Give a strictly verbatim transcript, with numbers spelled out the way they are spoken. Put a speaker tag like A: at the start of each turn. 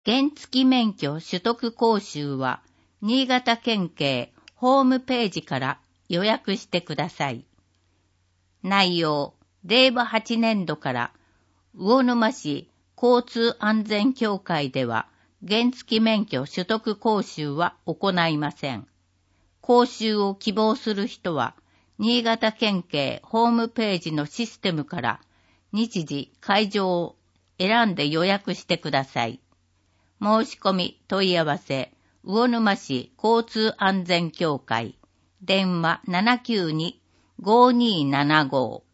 A: 原付免許取得講習は、新潟県警ホームページから予約してください。内容、れいわはちねんどから魚沼市交通安全協会では原付免許取得講習は行いません。講習を希望する人は、新潟県警ホームページのシステムから日時、会場を選んで予約してください。申し込み問い合わせ、魚沼市交通安全協会、電話 ななきゅうに ごにーななご